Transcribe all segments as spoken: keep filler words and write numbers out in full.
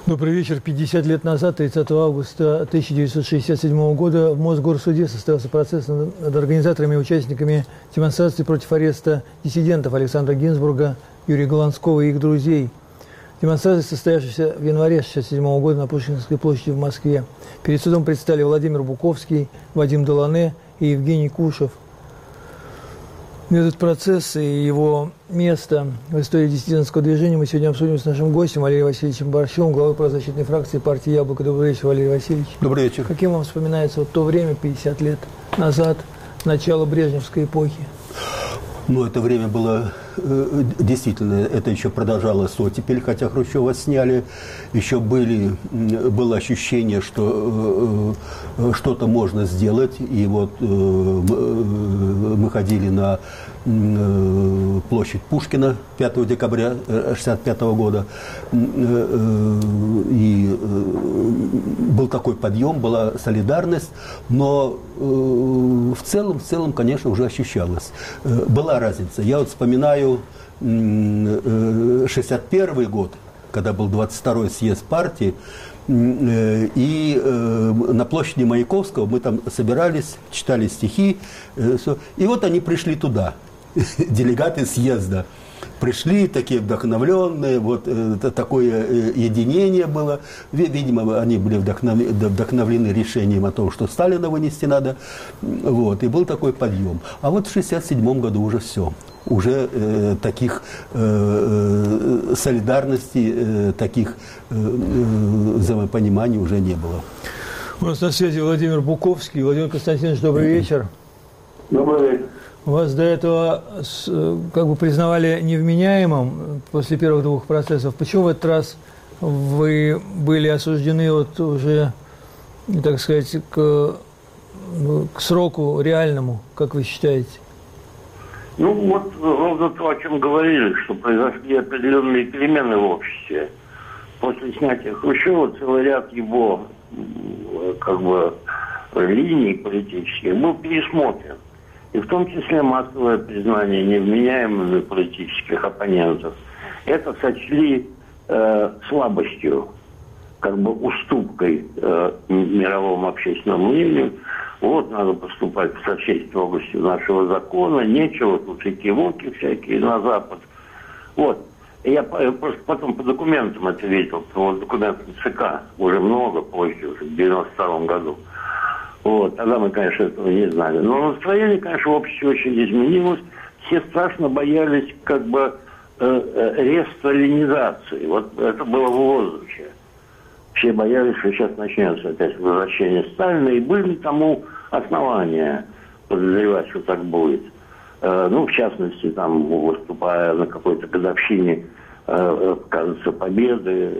Добрый вечер. пятьдесят лет назад, тридцатого августа тысяча девятьсот шестьдесят седьмого года, в Мосгорсуде состоялся процесс над организаторами и участниками демонстрации против ареста диссидентов Александра Гинзбурга, Юрия Голландского и их друзей. Демонстрация, состоявшаяся в январе тысяча девятьсот шестьдесят седьмого года на Пушкинской площади в Москве. Перед судом предстали Владимир Буковский, Вадим Делане и Евгений Кушев. Этот процесс и его место в истории диссидентского движения мы сегодня обсудим с нашим гостем Валерием Васильевичем Борщевым, главой правозащитной фракции партии «Яблоко». Добрый вечер, Валерий Васильевич. Добрый вечер. Каким вам вспоминается вот то время, пятьдесят лет назад, начало брежневской эпохи? Ну, это время было э, действительно, это еще продолжалось оттепель, хотя Хрущева сняли, еще были, было ощущение, что э, что-то можно сделать, и вот э, мы ходили на э, площадь Пушкина пятого декабря шестьдесят пятого года, э, и э, был такой подъем, была солидарность, но э, в целом, в целом, конечно, уже ощущалось. Э, была разница. Я вот вспоминаю шестьдесят первый год, когда был двадцать второй съезд партии, и на площади Маяковского мы там собирались, читали стихи, и вот они пришли туда, делегаты съезда. Пришли такие вдохновленные, вот это такое единение было. Видимо, они были вдохновлены, вдохновлены решением о том, что Сталина вынести надо. Вот, и был такой подъем. А вот в шестьдесят седьмом году уже все. Уже э, таких э, солидарностей, э, таких э, взаимопониманий уже не было. У нас на связи Владимир Буковский. Владимир Константинович, добрый вечер. Добрый вечер. Вас до этого как бы признавали невменяемым после первых двух процессов. Почему в этот раз вы были осуждены вот уже, так сказать, к, к сроку реальному, как вы считаете? Ну, вот ровно то, о чем говорили, что произошли определенные перемены в обществе. После снятия Хрущева целый ряд его как бы линий политических был пересмотрен. И в том числе массовое признание невменяемыми политических оппонентов. Это сочли э, слабостью, как бы уступкой э, мировому общественному мнению. Вот надо поступать со всей строгостью нашего закона, нечего тут экивоки всякие на Запад. Вот. И я просто потом по документам это видел, потому что документы ЦК уже много позже, уже в девяносто втором году. Вот, тогда мы, конечно, этого не знали. Но настроение, конечно, в обществе очень изменилось. Все страшно боялись как бы э, ресталинизации. Вот это было в воздухе. Все боялись, что сейчас начнется опять возвращение Сталина. И были тому основания подозревать, что так будет. Э, ну, в частности, там, выступая на какой-то годовщине, э, кажется, победы,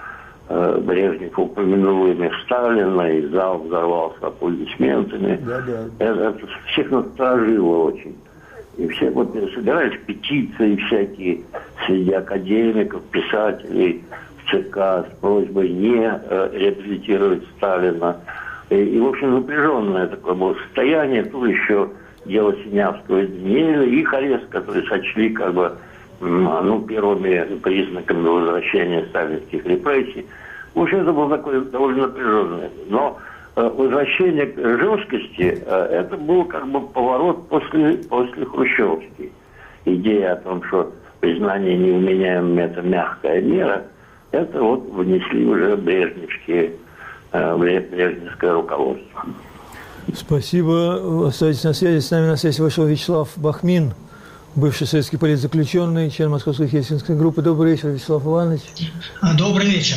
Брежнев упомянул имя Сталина, и зал взорвался аплодисментами. Да, да. Это, это всех насторожило очень. И все вот собирались петиции всякие среди академиков, писателей в ЦК с просьбой не э, реабилитировать Сталина. И, и, в общем, напряженное такое было состояние. Тут еще дело Синявского и Даниэля, их арест, которые сочли как бы ну, первыми признаками возвращения сталинских репрессий. В общем, это было такое довольно напряженное. Но э, возвращение к жесткости, э, это был как бы поворот после, после хрущевский. Идея о том, что признание невменяемым – это мягкая мера, это вот внесли уже брежневские, э, брежневское руководство. Спасибо. Оставайтесь на связи. С нами на связи вышел Вячеслав Бахмин, бывший советский политзаключенный, член Московской хельсинской группы. Добрый вечер, Вячеслав Иванович. Добрый вечер.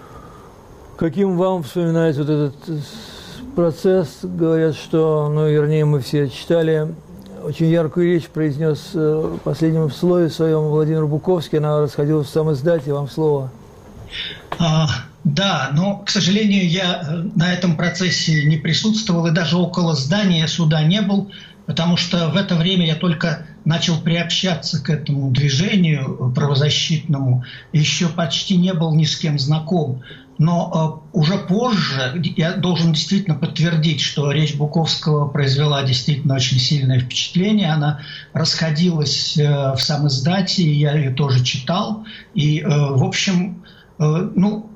Каким вам вспоминается вот этот процесс? Говорят, что, ну, вернее, мы все читали, очень яркую речь произнес в последнем слове своем Владимир Буковский. Она расходилась в самоиздате. Вам слово. А, да, но, к сожалению, я на этом процессе не присутствовал и даже около здания суда не был, потому что в это время я только начал приобщаться к этому движению правозащитному, еще почти не был ни с кем знаком. Но э, уже позже я должен действительно подтвердить, что речь Буковского произвела действительно очень сильное впечатление. Она расходилась э, в самиздате, я ее тоже читал. И, э, в общем, э, ну,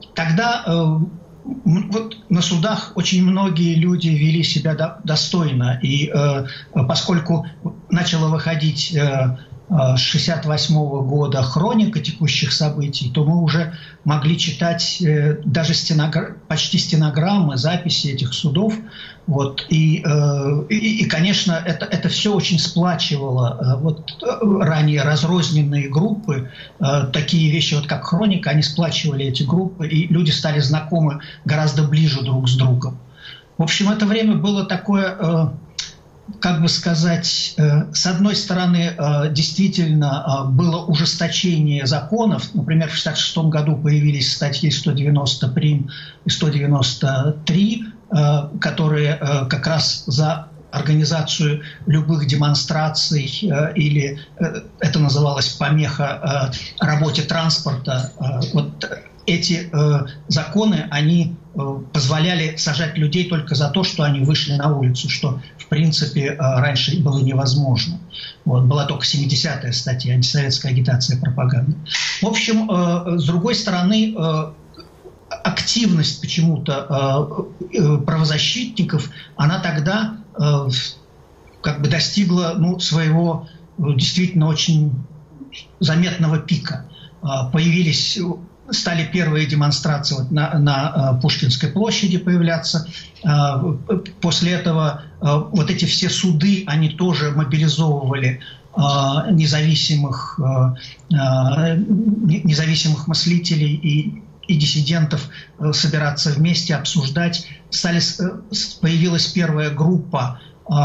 тогда вот на судах очень многие люди вели себя до, достойно. И э, поскольку начала выходить э, с шестьдесят восьмого года хроника текущих событий, то мы уже могли читать э, даже стеногр... почти стенограммы, записи этих судов. Вот. И, э, и, и, конечно, это, это все очень сплачивало. Э, вот, ранее разрозненные группы, э, такие вещи, вот как хроника, они сплачивали эти группы, и люди стали знакомы гораздо ближе друг с другом. В общем, это время было такое... Э, как бы сказать, с одной стороны, действительно было ужесточение законов. Например, в шестьдесят шестом году появились статьи сто девяносто прим и сто девяносто три, которые как раз за организацию любых демонстраций или это называлось помеха работе транспорта. Вот эти законы, они позволяли сажать людей только за то, что они вышли на улицу, что, в принципе, раньше было невозможно. Вот, была только семидесятая статья, антисоветская агитация и пропаганда. В общем, с другой стороны, активность почему-то правозащитников, она тогда как бы достигла ну, своего действительно очень заметного пика. Появились... Стали первые демонстрации вот на, на Пушкинской площади появляться. После этого вот эти все суды, они тоже мобилизовывали независимых, независимых мыслителей и, и диссидентов собираться вместе, обсуждать. Стали, появилась первая группа,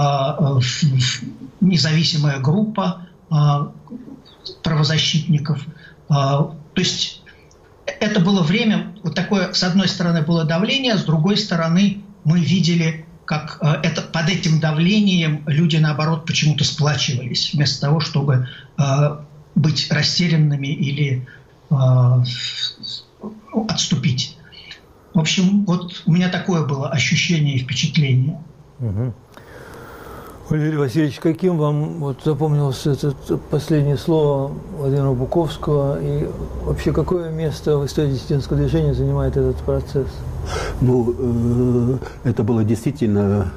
независимая группа правозащитников. То есть это было время, вот такое, с одной стороны, было давление, с другой стороны, мы видели, как э, это, под этим давлением люди, наоборот, почему-то сплачивались, вместо того, чтобы э, быть растерянными или э, отступить. В общем, вот у меня такое было ощущение и впечатление. Угу. Валерий Васильевич, каким вам вот запомнилось это последнее слово Владимира Буковского и вообще какое место в истории диссидентского движения занимает этот процесс? Ну, это было действительно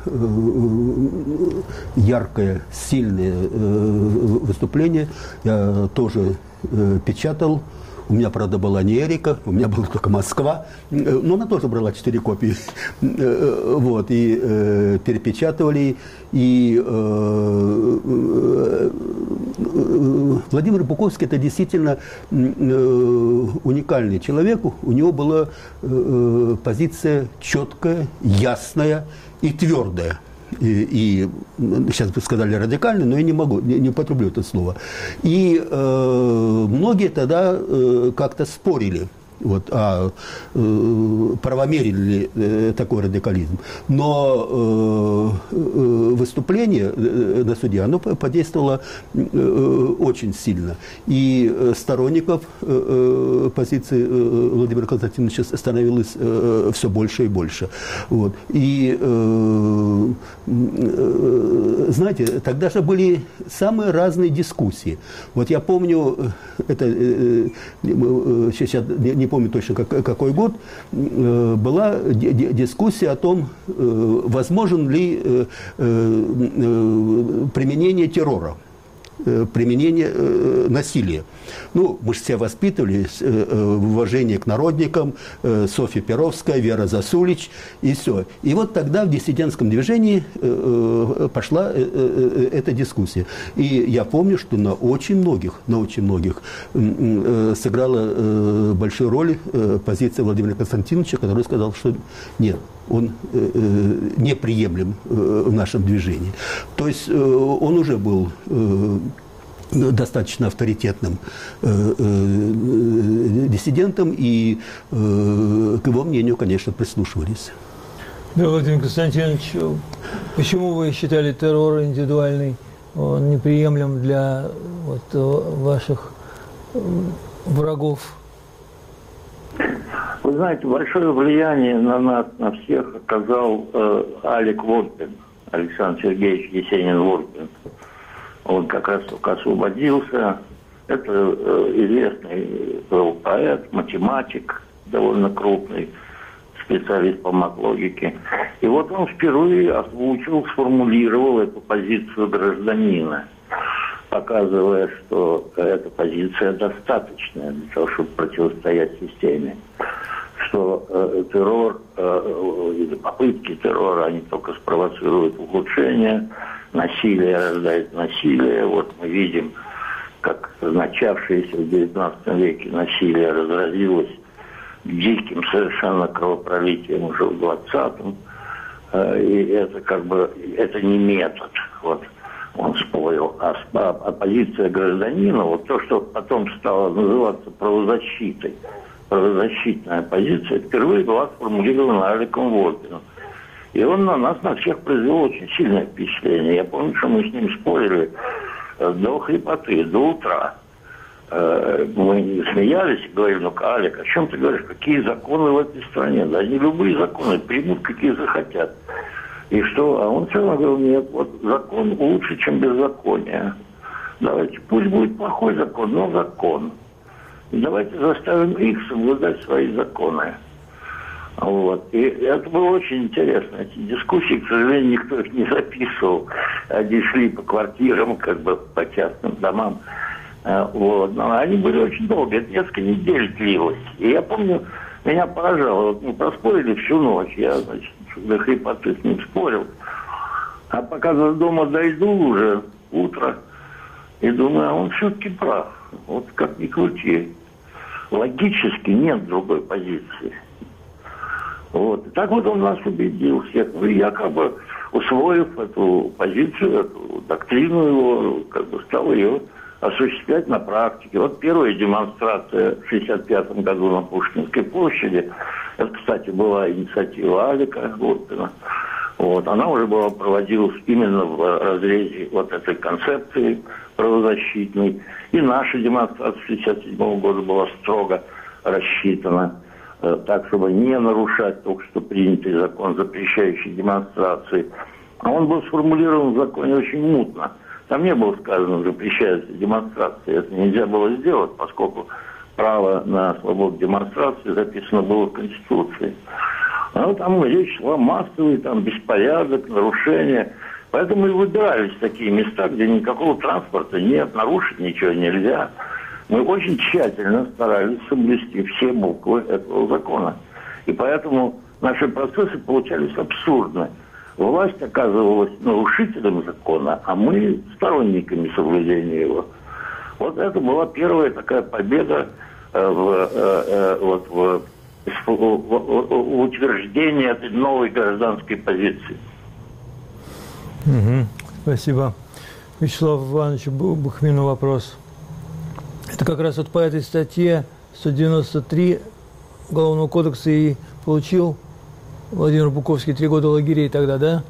яркое, сильное выступление. Я тоже печатал. У меня, правда, была не Эрика, у меня была только Москва, но она тоже брала четыре копии. Вот, и э, перепечатывали. И э, Владимир Буковский – это действительно э, уникальный человек. У него была э, позиция четкая, ясная и твердая. И, и сейчас бы сказали радикально, но я не могу, не, не употреблю это слово. И э, многие тогда э, как-то спорили, вот, а э, правомерен ли э, такой радикализм. Но э, э, выступление э, на суде, оно подействовало э, очень сильно. И сторонников э, позиции э, Владимира Константиновича становилось э, все больше и больше. Вот. И, э, э, знаете, тогда же были самые разные дискуссии. Вот я помню, это э, э, сейчас не, не помню точно как, какой год, э, была дискуссия о том, э, возможен ли э, э, применение террора, э, применение э, насилия. Ну, мы же все воспитывали э, в уважении к народникам, э, Софья Перовская, Вера Засулич, и все. И вот тогда в диссидентском движении э, пошла э, э, эта дискуссия. И я помню, что на очень многих, на очень многих э, сыграла э, большую роль э, позиция Владимира Константиновича, который сказал, что нет, он э, неприемлем э, в нашем движении. То есть э, он уже был э, достаточно авторитетным э, э, диссидентом, и э, к его мнению, конечно, прислушивались. Да, Владимир Константинович, почему вы считали террор индивидуальный он неприемлем для вот, ваших врагов? Вы знаете, большое влияние на нас, на всех оказал э, Алек Волпин, Александр Сергеевич Есенин-Волпин. Он как раз только освободился. Это э, известный был поэт, математик, довольно крупный специалист по матлогике. И вот он впервые озвучил, сформулировал эту позицию гражданина, показывая, что эта позиция достаточная для того, чтобы противостоять системе. Что э, террор э, или попытки террора, они только спровоцируют ухудшение, насилие рождает насилие. Вот мы видим, как начавшееся в девятнадцатом веке насилие разразилось диким совершенно кровопролитием уже в двадцатом. Э, и это как бы, это не метод, вот он спорил. А, а позиция гражданина, вот то, что потом стало называться правозащитой, правозащитная позиция, впервые была сформулирована Аликом Волпиным. И он на нас, на всех, произвел очень сильное впечатление. Я помню, что мы с ним спорили до хрипоты, до утра. Мы смеялись и говорили: ну-ка, Алик, о чем ты говоришь? Какие законы в этой стране? Да они любые законы примут, какие захотят. И что? А он все равно говорил: нет, вот закон лучше, чем беззаконие. Давайте, пусть будет плохой закон, но закон. И давайте заставим их соблюдать свои законы. Вот. И это было очень интересно. Эти дискуссии, к сожалению, никто их не записывал. Они шли по квартирам, как бы по частным домам. Вот. Но они были очень долгие. Это несколько недель длилось. И я помню, меня поражало. Вот мы проспорили всю ночь. Я, значит, до хрипоты с ним спорил. А пока до дома дойду уже, утро, и думаю, а он все-таки прав. Вот как ни крути. Логически нет другой позиции. Вот. И так вот он нас убедил всех. Ну и я, как бы, усвоив эту позицию, эту доктрину его, как бы стал ее осуществлять на практике. Вот первая демонстрация в шестьдесят пятом году на Пушкинской площади, это, кстати, была инициатива Алика Волпина. Вот. Она уже была проводилась именно в разрезе вот этой концепции правозащитной. И наша демонстрация шестьдесят седьмого года была строго рассчитана э, так, чтобы не нарушать только что принятый закон, запрещающий демонстрации. А он был сформулирован в законе очень мутно. Там не было сказано, запрещается демонстрация. Это нельзя было сделать, поскольку право на свободу демонстрации записано было в Конституции. А там речь шла массовый, там беспорядок, нарушения. Поэтому и выбирались такие места, где никакого транспорта нет, нарушить ничего нельзя. Мы очень тщательно старались соблюсти все буквы этого закона. И поэтому наши процессы получались абсурдны. Власть оказывалась нарушителем закона, а мы сторонниками соблюдения его. Вот это была первая такая победа э, в, э, э, вот, в, в, в, в утверждении этой новой гражданской позиции. Угу. Спасибо. Вячеслав Иванович Бухмину вопрос. Это как раз вот по этой статье сто девяносто три Уголовного кодекса и получил Владимир Буковский три года лагерей тогда, да?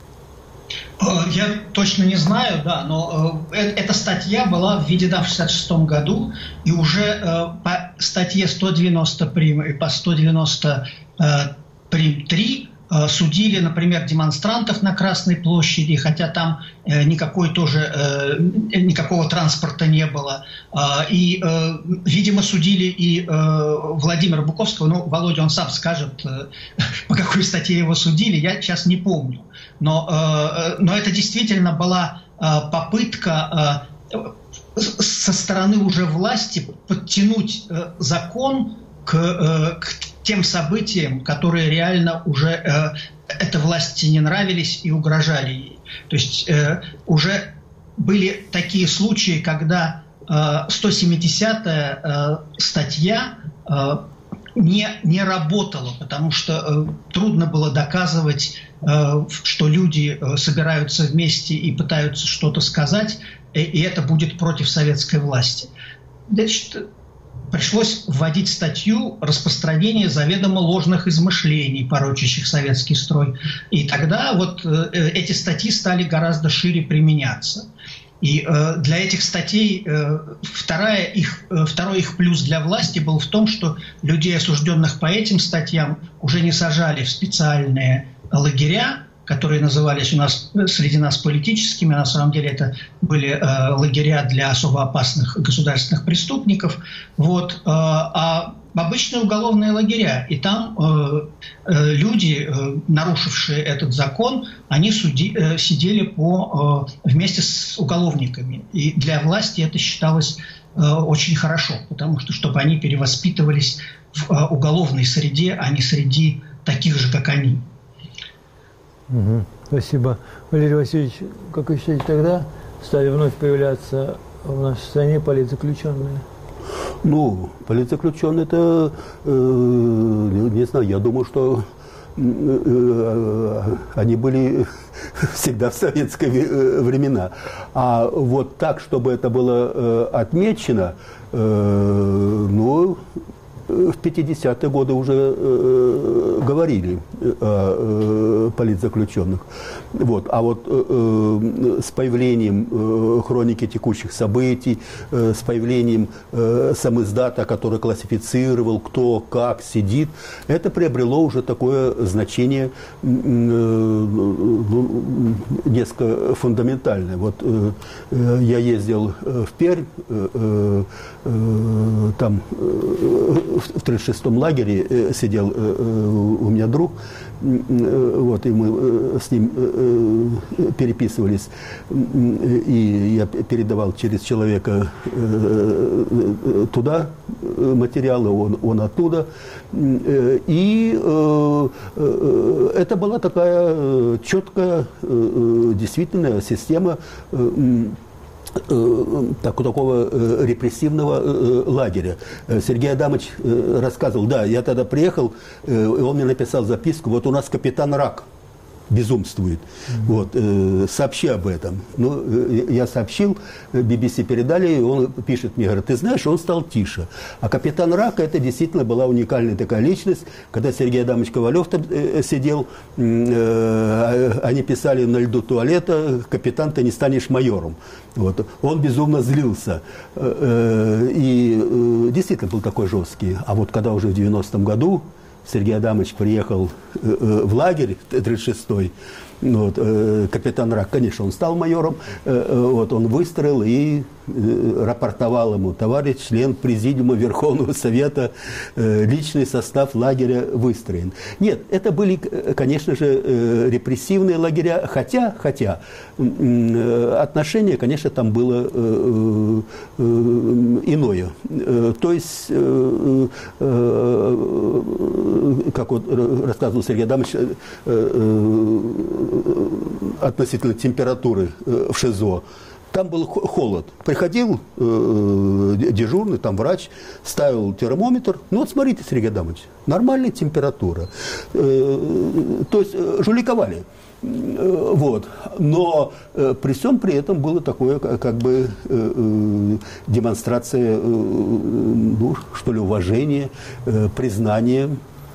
Я точно не знаю, да, но э, эта статья была введена в шестьдесят шестом году, и уже э, по статье сто девяносто прим и по сто девяносто прим три э, судили, например, демонстрантов на Красной площади, хотя там э, никакой тоже, э, никакого транспорта не было. Э, и, э, видимо, судили и э, Владимира Буковского. Ну, Володя, он сам скажет, э, по какой статье его судили, я сейчас не помню. Но, э, но это действительно была э, попытка э, со стороны уже власти подтянуть э, закон к, э, к тем событиям, которые реально уже э, этой власти не нравились и угрожали ей. То есть э, уже были такие случаи, когда э, сто семидесятая э, статья э, не, не работала, потому что э, трудно было доказывать, э, что люди э, собираются вместе и пытаются что-то сказать, и, и это будет против советской власти. Значит, пришлось вводить статью распространения заведомо ложных измышлений, порочащих советский строй. И тогда вот э, эти статьи стали гораздо шире применяться. И э, для этих статей э, вторая их, э, второй их плюс для власти был в том, что людей, осужденных по этим статьям, уже не сажали в специальные лагеря, которые назывались у нас среди нас политическими. На самом деле это были э, лагеря для особо опасных государственных преступников. Вот, э, а обычные уголовные лагеря. И там э, э, люди, э, нарушившие этот закон, они суди, э, сидели по, э, вместе с уголовниками. И для власти это считалось э, очень хорошо, потому что чтобы они перевоспитывались в э, уголовной среде, а не среди таких же, как они. Угу. Спасибо. Валерий Васильевич, как вы считаете, тогда стали вновь появляться в нашей стране политзаключенные? Ну, политзаключенные, это, э, не знаю, я думаю, что э, они были всегда в советские времена. А вот так, чтобы это было э, отмечено, э, ну, в пятидесятые годы уже э, говорили о э, политзаключенных. Вот. А вот э, с появлением э, хроники текущих событий, э, с появлением э, самиздата, который классифицировал, кто как сидит, это приобрело уже такое значение э, э, несколько фундаментальное. Вот э, э, я ездил в Пермь, э, э, там э, в тридцать шестом лагере э, сидел э, э, у меня друг, э, вот, и мы э, с ним э, переписывались, и я передавал через человека э, э, туда материалы, он, он оттуда, э, и э, э, это была такая четкая, э, действительно система э, Так, такого э, репрессивного э, лагеря. Сергей Адамович э, рассказывал, да, я тогда приехал, э, и он мне написал записку, вот у нас капитан Рак безумствует, mm-hmm. вот, э, сообщи об этом. Ну, э, я сообщил, би би си передали, и он пишет мне, говорит, ты знаешь, он стал тише. А капитан Рак, это действительно была уникальная такая личность, когда Сергей Адамович Ковалев там э, сидел, э, они писали на льду туалета, капитан, ты не станешь майором. Вот. Он безумно злился. Э, э, и э, действительно был такой жесткий. А вот когда уже в девяностом году Сергей Адамович приехал э, э, в лагерь тридцать шестой, вот, э, капитан Рак, конечно, он стал майором, э, вот, он выстроил и э, рапортовал ему, товарищ член президиума Верховного Совета, э, личный состав лагеря выстроен. Нет, это были, конечно же, э, репрессивные лагеря, хотя, хотя э, отношение, конечно, там было э, э, иное. Э, то есть, э, э, как вот рассказывал Сергей Адамович, э, э, относительно температуры э, в ШИЗО, там был холод. Приходил э, дежурный, там врач, ставил термометр. Ну вот смотрите, Сергей Адамович, нормальная температура. Э, то есть э, жуликовали. Э, вот. Но э, при всем при этом было такое, как бы, э, э, демонстрация, э, ну, что ли, уважения, э, признания.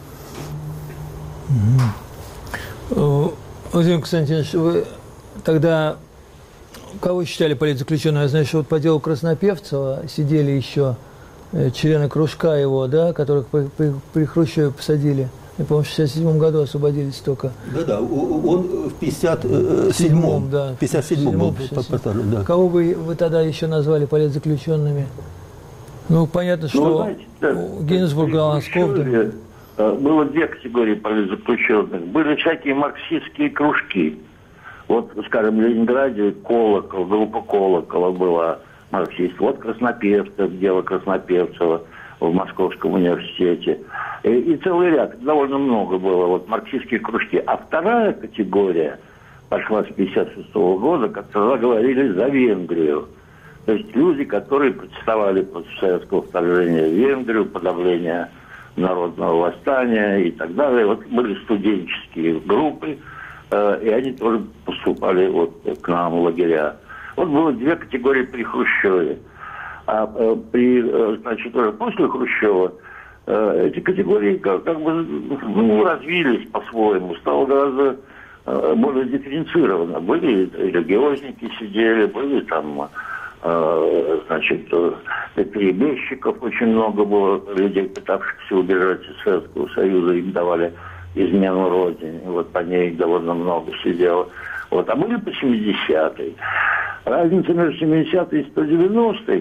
Mm-hmm. Владимир Константинович, вы тогда кого считали политзаключенным? Я знаю, что вот по делу Краснопевцева сидели еще члены кружка его, да, которых при, при, при Хрущеве посадили. Я помню, в шестьдесят седьмом году освободились только. Да-да, он в пятьдесят седьмом, да, в пятьдесят седьмом был. Да. Кого бы вы тогда еще назвали политзаключенными? Ну, понятно, что ну, знаете, да, Гинзбург, Лансков... Было две категории политзаключенных. Были всякие марксистские кружки. Вот, скажем, в Ленинграде Колокол, группа Колокола была марксист. Вот Краснопевцев, дело Краснопевцева в Московском университете. И, и целый ряд, довольно много было вот марксистских кружки. А вторая категория пошла с пятьдесят шестого года, как тогда говорили, за Венгрию. То есть люди, которые протестовали против советского вторжения в Венгрию, подавления народного восстания и так далее. Вот были студенческие группы, э, и они тоже поступали вот к нам в лагеря. Вот было две категории при Хрущеве. А э, при, э, значит, уже после Хрущева э, эти категории как, как бы ну, развились по-своему, стало гораздо э, более дифференцировано. Были религиозники сидели, были там... Значит, перебежчиков очень много было, людей, пытавшихся убежать из Советского Союза, им давали измену Родине, вот по ней довольно много сидело. Вот. А были по семидесятой. Разница между семидесятой и сто девяностой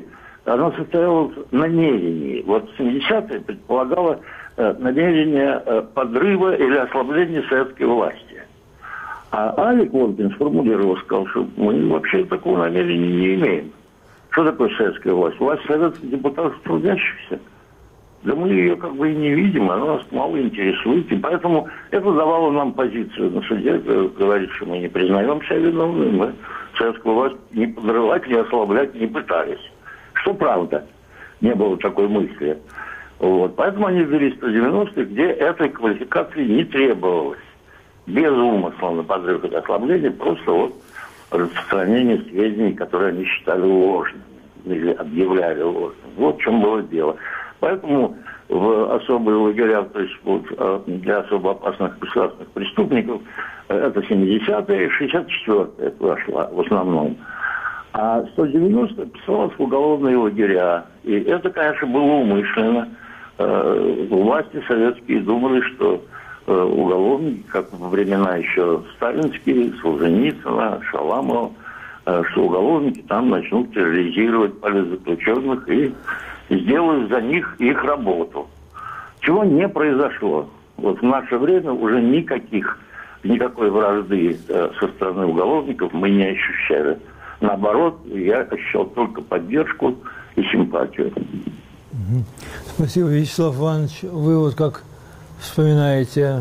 оно состояло в намерении. Вот семидесятые предполагало э, намерение э, подрыва или ослабления советской власти. А Алик Лоркин сформулировал, сказал, что мы вообще такого намерения не имеем. Что такое советская власть? Власть советских депутатов трудящихся. Да мы ее как бы и не видим, она нас мало интересует. И поэтому это давало нам позицию на суде, говорит, что мы не признаем себя виновными, мы советскую власть не подрывать, не ослаблять не пытались. Что правда, не было такой мысли. Вот. Поэтому они ввели сто девяностые, где этой квалификации не требовалось. Без умысла на подрыв и ослабление, просто вот распространение сведений, которые они считали ложными или объявляли ложными. Вот в чем было дело. Поэтому в особые лагеря, то есть вот, для особо опасных государственных преступников, это семидесятые, шестьдесят четвёртая вошла в основном. А сто девяностая писалась в уголовные лагеря. И это, конечно, было умышленно. Власти советские думали, что уголовники, как во времена еще сталинские, Солженицына, Шаламова, что уголовники там начнут терроризировать политзаключенных и сделают за них их работу. Чего не произошло. Вот в наше время уже никаких, никакой вражды э, со стороны уголовников мы не ощущали. Наоборот, я ощущал только поддержку и симпатию. Угу. Спасибо, Вячеслав Иванович. Вы вот как вспоминаете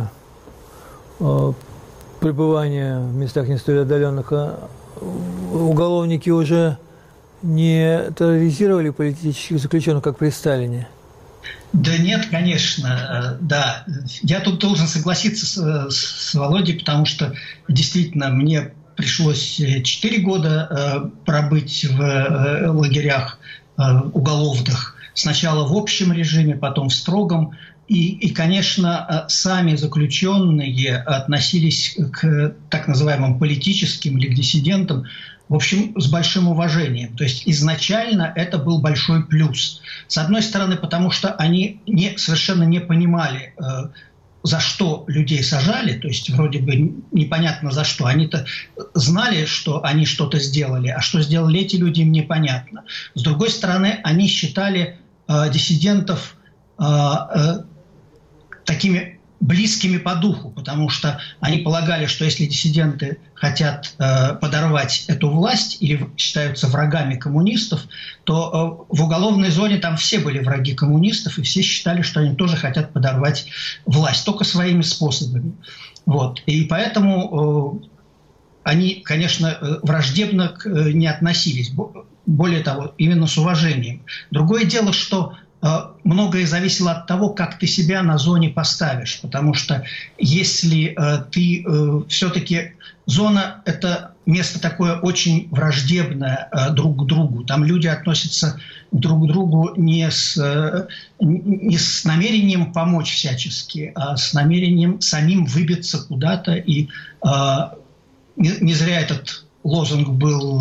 э, пребывание в местах не столь отдаленных, а уголовники уже не терроризировали политических заключенных, как при Сталине? Да нет, конечно, да. Я тут должен согласиться с, с Володей, потому что действительно мне пришлось четыре года пробыть в лагерях уголовных. Сначала в общем режиме, потом в строгом. И, и, конечно, сами заключенные относились к так называемым политическим или к диссидентам, в общем, с большим уважением. То есть изначально это был большой плюс. С одной стороны, потому что они не, совершенно не понимали, э, за что людей сажали, то есть вроде бы непонятно за что. Они-то знали, что они что-то сделали, а что сделали эти люди, им непонятно. С другой стороны, они считали э, диссидентов э, э, такими близкими по духу, потому что они полагали, что если диссиденты хотят э, подорвать эту власть или считаются врагами коммунистов, то э, в уголовной зоне там все были враги коммунистов, и все считали, что они тоже хотят подорвать власть, только своими способами. Вот. И поэтому э, они, конечно, враждебно к, э, не относились. Более того, именно с уважением. Другое дело, что многое зависело от того, как ты себя на зоне поставишь. Потому что если э, ты э, все-таки... Зона – это место такое очень враждебное э, друг к другу. Там люди относятся друг к другу не с, э, не с намерением помочь всячески, а с намерением самим выбиться куда-то. И э, не, не зря этот лозунг был...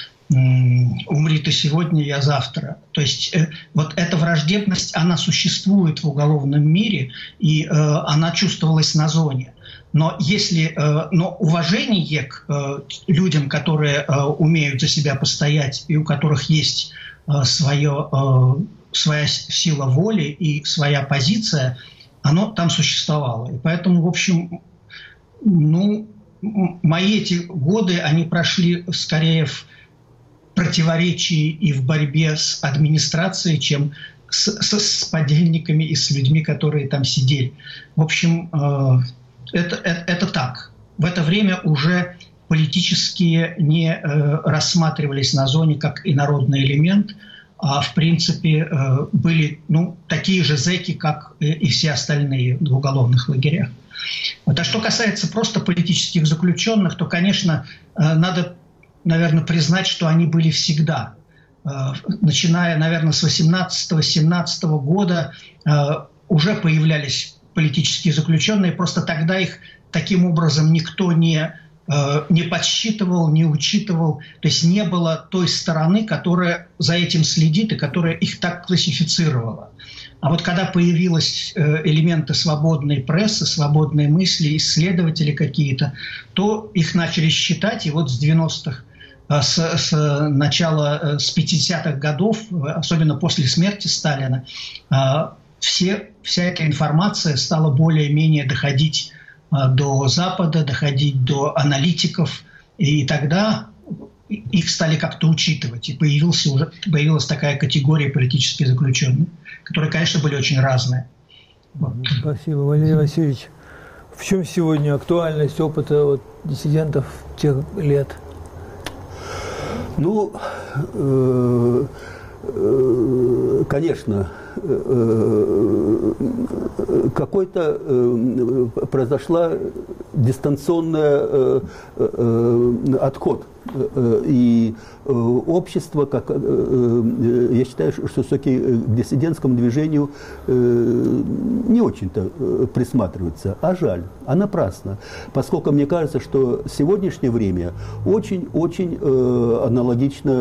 «Умри ты сегодня, я завтра». То есть э, вот эта враждебность, она существует в уголовном мире, и э, она чувствовалась на зоне. Но, если, э, но уважение к э, людям, которые э, умеют за себя постоять, и у которых есть э, свое, э, своя сила воли и своя позиция, оно там существовало. И поэтому, в общем, ну, мои эти годы, они прошли скорее в противоречии и в борьбе с администрацией, чем с, с, с подельниками и с людьми, которые там сидели. В общем, э, это, это, это так. В это время уже политические не э, рассматривались на зоне как инородный элемент, а в принципе э, были ну, такие же зэки, как и, и все остальные в уголовных лагерях. Вот. А что касается просто политических заключенных, то, конечно, э, надо наверное, признать, что они были всегда. Начиная, наверное, с восемнадцатого-семнадцатого года уже появлялись политические заключенные, просто тогда их таким образом никто не, не подсчитывал, не учитывал. То есть не было той стороны, которая за этим следит и которая их так классифицировала. А вот когда появились элементы свободной прессы, свободной мысли, исследователи какие-то, то их начали считать, и вот с девяностых с, с начала, с пятидесятых годов, особенно после смерти Сталина, все, вся эта информация стала более-менее доходить до Запада, доходить до аналитиков, и тогда их стали как-то учитывать. И появился уже, появилась такая категория политических заключенных, которые, конечно, были очень разные. Вот. Спасибо, Валерий Васильевич. В чем сегодня актуальность опыта вот, диссидентов тех лет? Ну, э, э, конечно, э, какой-то э, произошла дистанционная э, э, отход. И общество, как, я считаю, что все-таки к диссидентскому движению не очень-то присматривается. А жаль, а напрасно. Поскольку мне кажется, что сегодняшнее время очень-очень аналогично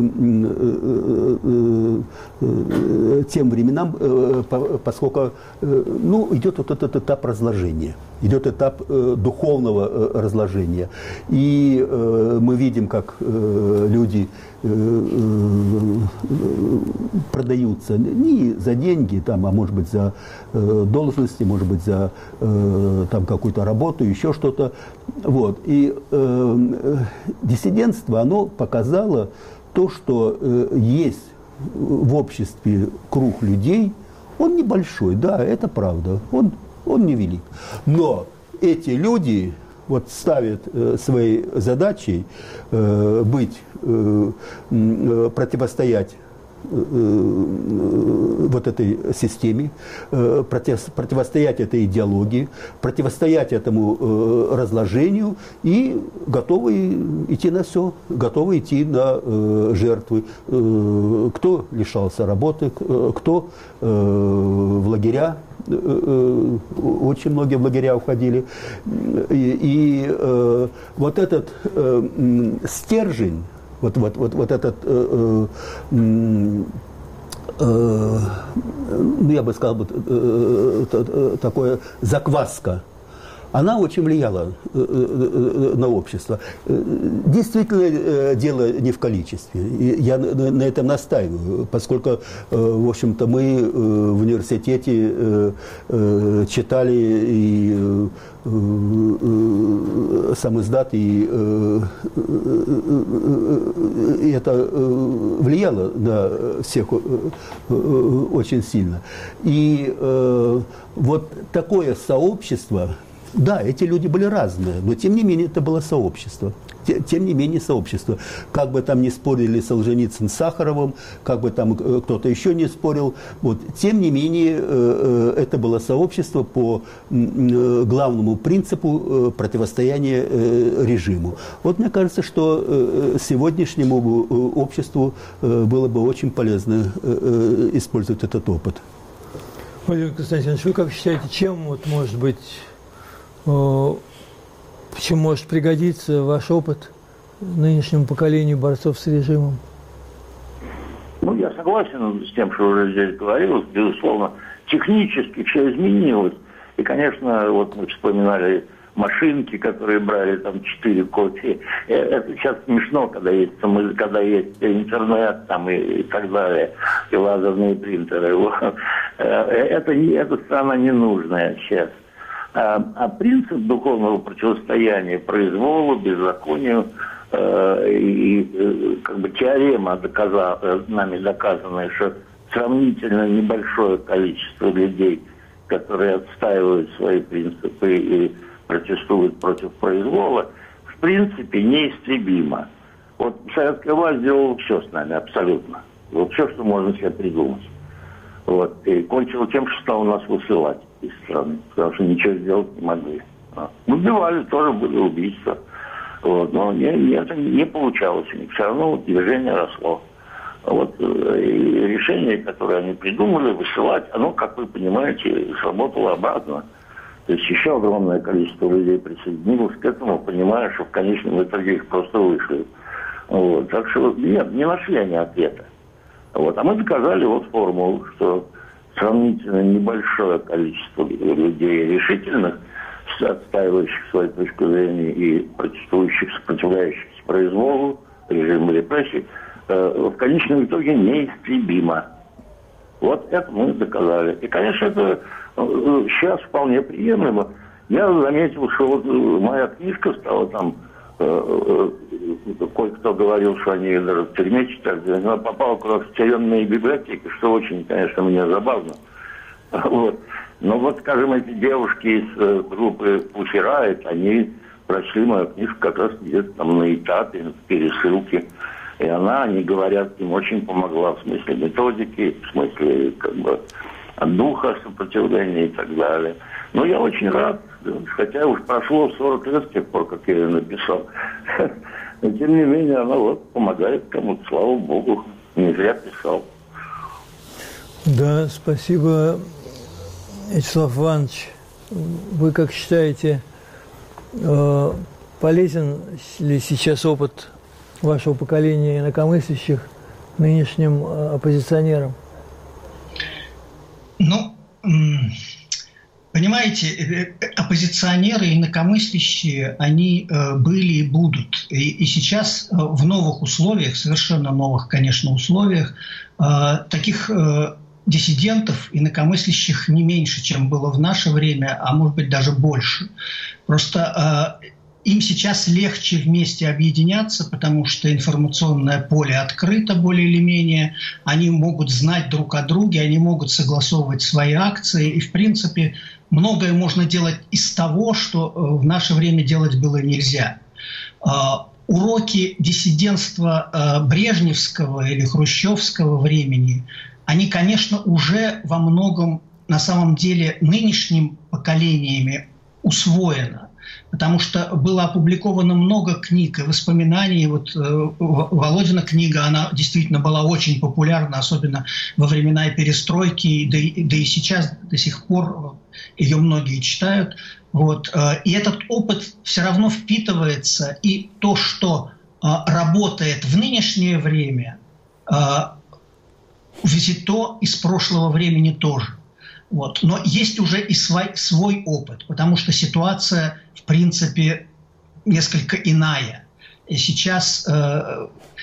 тем временам, поскольку ну, идет вот этот этап разложения. Идет этап э, духовного э, разложения. И э, мы видим, как э, люди э, э, продаются не за деньги, там, а может быть за э, должности, может быть за э, там, какую-то работу, еще что-то. Вот. И э, диссидентство, оно показало то, что э, есть в обществе круг людей, он небольшой, да, это правда, он Он невелик. Но эти люди вот ставят э, своей задачей э, быть, э, э, противостоять вот этой системе, против, противостоять этой идеологии, противостоять этому э, разложению и готовы идти на все, готовы идти на э, жертвы. Э, кто лишался работы, кто э, в лагеря, э, очень многие в лагеря уходили. И, и э, вот этот э, стержень, Вот, вот, вот, вот этот, э, э, э, ну, я бы сказал, э, э, такое закваска, она очень влияла э, э, на общество. Действительно, э, дело не в количестве. Я на, на этом настаиваю, поскольку, э, в общем-то, мы э, в университете э, э, читали и э, сам издат, и, э, и это влияло на всех очень сильно. И э, вот такое сообщество, да, эти люди были разные, но тем не менее это было сообщество. Тем не менее сообщество. Как бы там ни спорили Солженицын с Сахаровым, как бы там кто-то еще не спорил, вот, тем не менее это было сообщество по главному принципу противостояния режиму. Вот мне кажется, что сегодняшнему обществу было бы очень полезно использовать этот опыт. Владимир Константинович, вы как считаете, чем вот может быть, чем может пригодиться ваш опыт нынешнему поколению борцов с режимом? Ну, я согласен с тем, что уже здесь говорилось. Безусловно, технически все изменилось. И, конечно, вот мы вспоминали машинки, которые брали там четыре копии. Это сейчас смешно, когда есть, когда есть интернет там, и, и так далее, и лазерные принтеры. Это, эта страна ненужная сейчас. А, а принцип духовного противостояния произволу, беззаконию э, и э, как бы теорема, доказа, нами доказанная, что сравнительно небольшое количество людей, которые отстаивают свои принципы и протестуют против произвола, в принципе неистребимо. Вот советская власть сделала все с нами абсолютно. Вот все, что можно себе придумать. Вот. И кончила тем, что стала нас высылать из страны, потому что ничего сделать не могли. Убивали, тоже были убийства. Вот. Но не, не, это не получалось у них. Все равно вот движение росло. Вот. И решение, которое они придумали, высылать, оно, как вы понимаете, сработало обратно. То есть еще огромное количество людей присоединилось к этому, понимая, что в конечном итоге их просто вышли. Вот. Так что нет, не нашли они ответа. Вот. А мы доказали вот формулу, что сравнительно небольшое количество людей решительных, отстаивающих свою точку зрения и протестующих, сопротивляющихся произволу, режима репрессий, в конечном итоге неистребима. Вот это мы доказали. И, конечно, это сейчас вполне приемлемо. Я заметил, что вот моя книжка стала там, кое-кто говорил, что они даже в тюрьме читали, она попала куда-то в тюремные библиотеки, что очень, конечно, мне забавно. Вот. Но вот, скажем, эти девушки из группы Pussy Riot, они прочли мою книжку как раз где-то там на этапе, в пересылке. И она, они говорят, им очень помогла в смысле методики, в смысле как бы духа сопротивления и так далее. Но я очень рад, хотя уж прошло сорок лет с тех пор, как я ее написал. Но тем не менее, она вот помогает кому-то, слава богу, не зря писал. Да, спасибо, Вячеслав Иванович. Вы как считаете, полезен ли сейчас опыт вашего поколения инакомыслящих нынешним оппозиционерам? Ну, понимаете, оппозиционеры и инакомыслящие, они были и будут. И, и сейчас в новых условиях, совершенно новых, конечно, условиях, таких диссидентов, инакомыслящих не меньше, чем было в наше время, а может быть даже больше. Просто им сейчас легче вместе объединяться, потому что информационное поле открыто более или менее, они могут знать друг о друге, они могут согласовывать свои акции, и в принципе многое можно делать из того, что в наше время делать было нельзя. Уроки диссидентства брежневского или хрущевского времени, они, конечно, уже во многом на самом деле нынешним поколениями усвоено. Потому что было опубликовано много книг и воспоминаний. Вот э, Володина книга, она действительно была очень популярна, особенно во времена перестройки, да и, да и сейчас до сих пор ее многие читают. Вот. И этот опыт все равно впитывается, и то, что э, работает в нынешнее время, э, взято из прошлого времени тоже. Вот. Но есть уже и свой, свой опыт, потому что ситуация, в принципе, несколько иная. И сейчас э,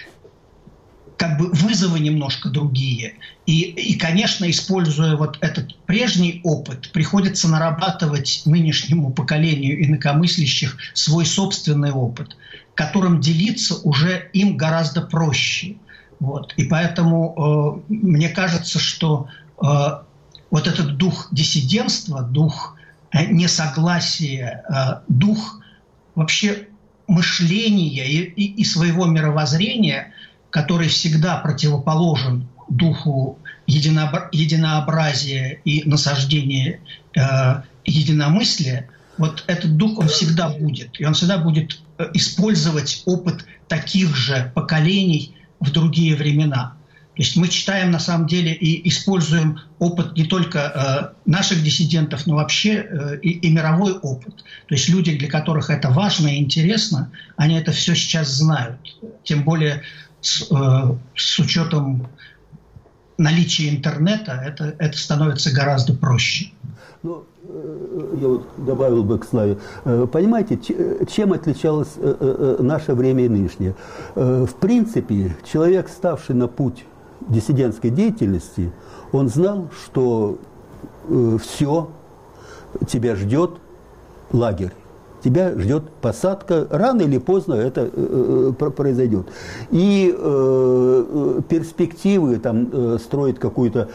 как бы вызовы немножко другие. И, и, конечно, используя вот этот прежний опыт, приходится нарабатывать нынешнему поколению инакомыслящих свой собственный опыт, которым делиться уже им гораздо проще. Вот. И поэтому э, мне кажется, что э, вот этот дух диссидентства, дух э, несогласия, э, дух вообще мышления и, и, и своего мировоззрения, который всегда противоположен духу единообра- единообразия и насаждения э, единомыслия, вот этот дух, он всегда будет. И он всегда будет использовать опыт таких же поколений в другие времена. То есть мы читаем на самом деле и используем опыт не только э, наших диссидентов, но вообще э, и, и мировой опыт. То есть люди, для которых это важно и интересно, они это все сейчас знают. Тем более с, э, с учетом наличия интернета это, это становится гораздо проще. Ну, я вот добавил бы к Славе. Понимаете, чем отличалось наше время и нынешнее? В принципе, человек, ставший на путь диссидентской деятельности, он знал, что все, тебя ждет лагерь. Тебя ждет посадка, рано или поздно это э, произойдет. И э, перспективы там, э, строить какую-то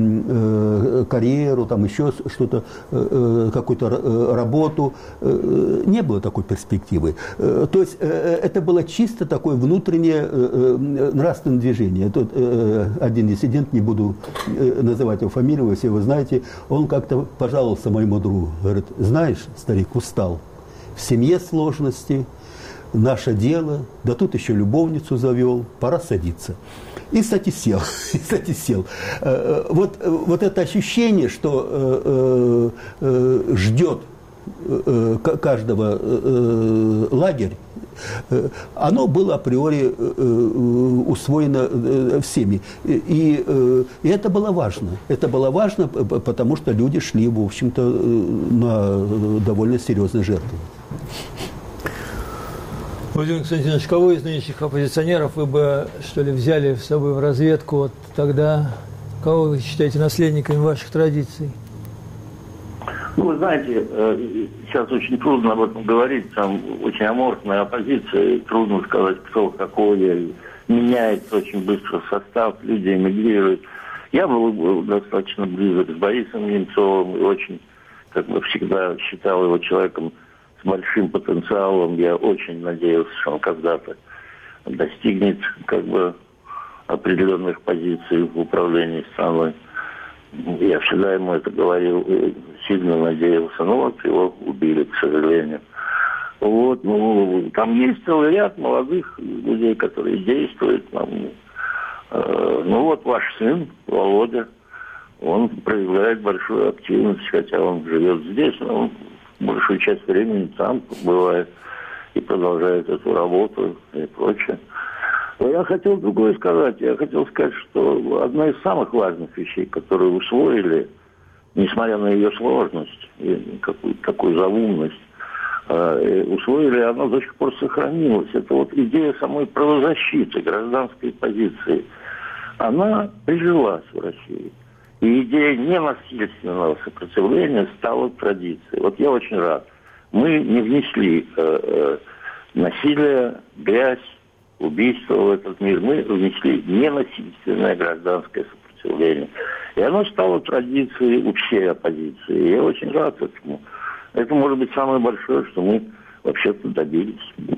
э, карьеру, там, еще что-то, э, какую-то работу, э, не было такой перспективы. Э, то есть э, это было чисто такое внутреннее э, нравственное движение. Тут э, один диссидент, не буду э, называть его фамилию, вы все его знаете, он как-то пожаловался моему другу, говорит: знаешь, старик, устал. В семье сложности, наше дело, да тут еще любовницу завел, пора садиться. И, кстати, сел. И, кстати, сел. Вот, вот это ощущение, что э, э, ждет э, каждого э, лагерь, э, оно было априори э, усвоено э, всеми. И, э, и это было важно. Это было важно, потому что люди шли, в общем-то, на довольно серьезные жертвы. Владимир Константинович, кого из нынешних оппозиционеров вы бы, что ли, взяли с собой в разведку вот тогда? Кого вы считаете наследниками ваших традиций? Ну, вы знаете, сейчас очень трудно об этом говорить, там очень аморфная оппозиция, трудно сказать, кто какой, меняется очень быстро состав, люди эмигрируют. Я был достаточно близок с Борисом Немцовым и очень, как бы всегда, считал его человеком с большим потенциалом. Я очень надеялся, что он когда-то достигнет, как бы, определенных позиций в управлении страной. Я всегда ему это говорил, сильно надеялся. Ну вот его убили, к сожалению. Вот, ну, там есть целый ряд молодых людей, которые действуют. Там, э, ну вот ваш сын, Володя, он проявляет большую активность, хотя он живет здесь, но он большую часть времени там бывает и продолжает эту работу и прочее. Но я хотел другое сказать. Я хотел сказать, что одна из самых важных вещей, которые усвоили, несмотря на ее сложность и какую-то такую заумность, э, усвоили, она до сих пор сохранилась. Это вот идея самой правозащиты, гражданской позиции. Она прижилась в России. И идея ненасильственного сопротивления стала традицией. Вот я очень рад. Мы не внесли э, э, насилие, грязь, убийство в этот мир. Мы внесли ненасильственное гражданское сопротивление. И оно стало традицией у всей оппозиции. И я очень рад этому. Это может быть самое большое, что мы вообще-то добились.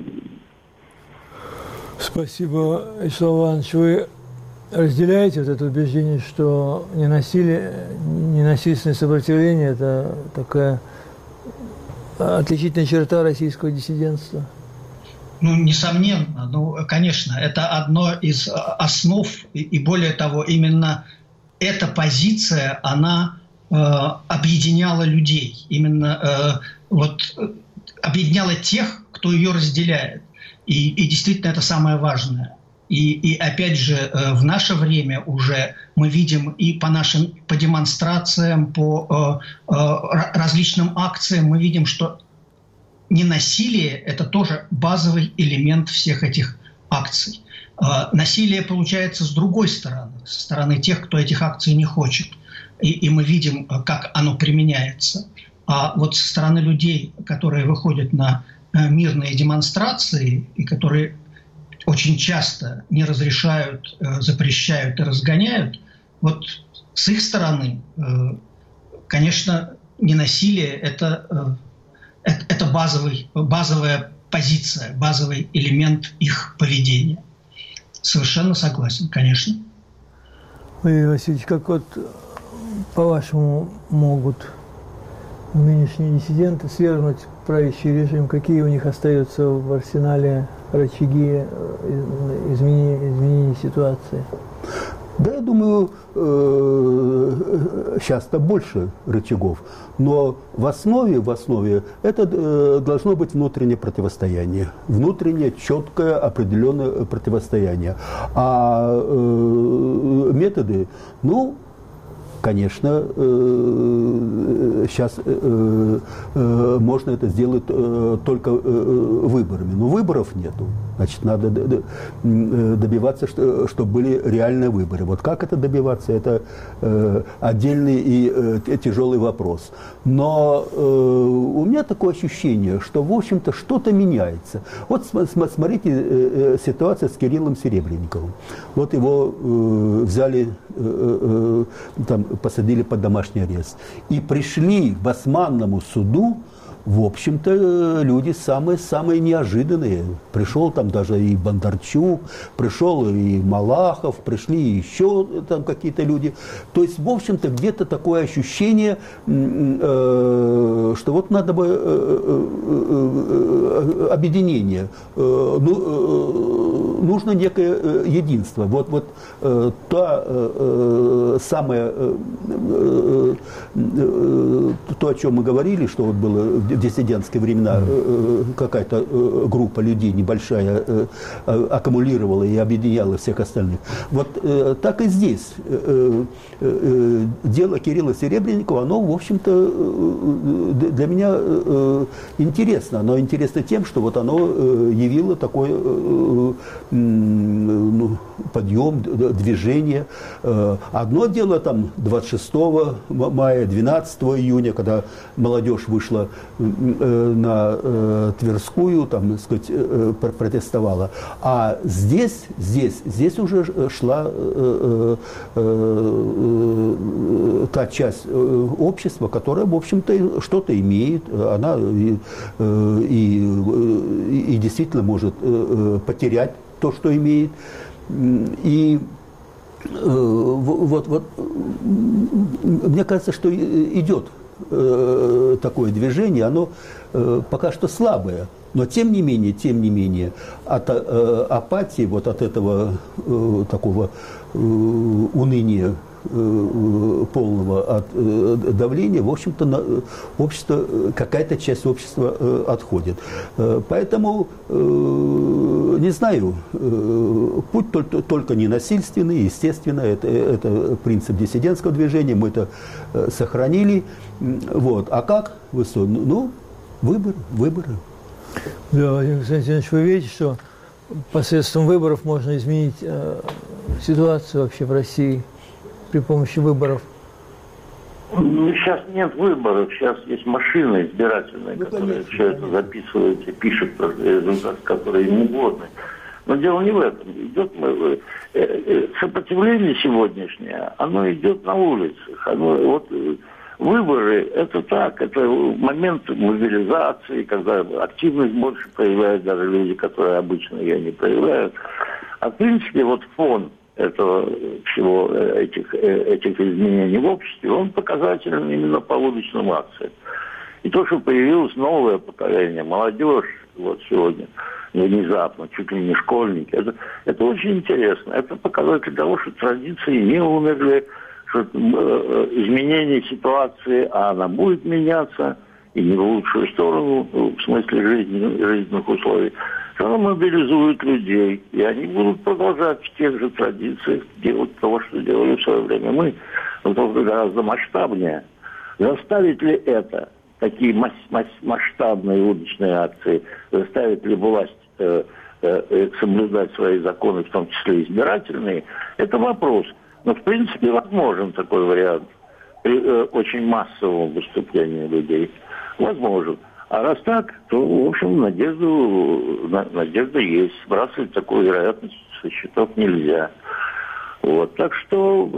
Спасибо, Вячеслав Иванович. Вы разделяете вот это убеждение, что ненасилие, ненасильственное сопротивление – это такая отличительная черта российского диссидентства? Ну, несомненно. Ну, конечно, это одно из основ. И, и более того, именно эта позиция, она э, объединяла людей. Именно э, вот, объединяла тех, кто ее разделяет. И, и действительно, это самое важное. И, и опять же, э, в наше время уже мы видим и по нашим по демонстрациям, по э, э, различным акциям, мы видим, что ненасилие – это тоже базовый элемент всех этих акций. Э, насилие получается с другой стороны, со стороны тех, кто этих акций не хочет. И, и мы видим, как оно применяется. А вот со стороны людей, которые выходят на э, мирные демонстрации и которые очень часто не разрешают, э, запрещают и разгоняют, вот с их стороны, э, конечно, ненасилие – это, э, это, это базовый, базовая позиция, базовый элемент их поведения. Совершенно согласен, конечно. Владимир Васильевич, как вот, по-вашему, могут нынешние диссиденты свергнуть правящий режим? Какие у них остаются в арсенале рычаги изменения, изменения ситуации? Да, я думаю, сейчас-то больше рычагов, но в основе, в основе это должно быть внутреннее противостояние, внутреннее, четкое, определенное противостояние. А методы, ну, конечно, сейчас можно это сделать только выборами. Но выборов нету. Значит, надо добиваться, чтобы были реальные выборы. Вот как это добиваться, это отдельный и тяжелый вопрос. Но у меня такое ощущение, что, в общем-то, что-то меняется. Вот смотрите, ситуация с Кириллом Серебренниковым. Вот его взяли, там, посадили под домашний арест. И пришли к Басманному суду, в общем-то, люди самые-самые неожиданные. Пришел там даже и Бондарчук, пришел и Малахов, пришли еще там какие-то люди. То есть, в общем-то, где-то такое ощущение, э, что вот надо бы э, э, объединение. Э, ну, э, нужно некое э, единство. Вот, вот э, та э, самая, э, э, э, то, о чем мы говорили, что вот было в диссидентские времена, э, какая-то э, группа людей небольшая э, э, аккумулировала и объединяла всех остальных. Вот э, так и здесь. Э, э, дело Кирилла Серебренникова, оно, в общем-то, э, для меня э, интересно. Оно интересно тем, что вот оно э, явило такой э, э, ну, подъем, движение. Э, одно дело там двадцать шестого мая, двенадцатого июня, когда молодежь вышла э, на э, Тверскую, там, так сказать, э, протестовала. А здесь, здесь, здесь уже шла э, э, э, та часть общества, которая, в общем-то, что-то имеет. Она и, и, и действительно может потерять то, что имеет. И вот, вот мне кажется, что идет такое движение, оно пока что слабое. Но тем не менее, тем не менее, от э, апатии, вот от этого э, такого э, уныния э, полного, от э, давления, в общем-то, на, общество, какая-то часть общества э, отходит. Э, поэтому, э, не знаю, э, путь только, только не насильственный, естественно, это, это принцип диссидентского движения, мы это э, сохранили. Вот. А как? Ну, выборы, выборы. Да, Владимир Константинович, вы видите, что посредством выборов можно изменить э, ситуацию вообще в России при помощи выборов? Ну, сейчас нет выборов, сейчас есть машины избирательные, ну, которые конечно, все это записывают и пишут результат, который им угодно. Но дело не в этом. Идет сопротивление сегодняшнее, оно идет на улицах. Оно, вот, выборы – это так, это момент мобилизации, когда активность больше проявляют даже люди, которые обычно ее не проявляют. А в принципе вот фон этого всего, этих, этих изменений в обществе, он показателен именно по уличным акциям. И то, что появилось новое поколение, молодежь, вот сегодня, внезапно, чуть ли не школьники, это, это очень интересно. Это показатель того, что традиции не умерли, что изменение ситуации, а она будет меняться, и не в лучшую сторону, в смысле жизни, жизненных условий, что она мобилизует людей, и они будут продолжать в тех же традициях делать того, что делали в свое время мы, но только гораздо масштабнее. Заставит ли это, такие масштабные уличные акции, заставит ли власть э, э, соблюдать свои законы, в том числе избирательные, это вопрос. Но, в принципе, возможен такой вариант при э, очень массовом выступлении людей. Возможен. А раз так, то, в общем, надежду, на, надежда есть. Сбрасывать такую вероятность со счетов нельзя. Вот. Так что,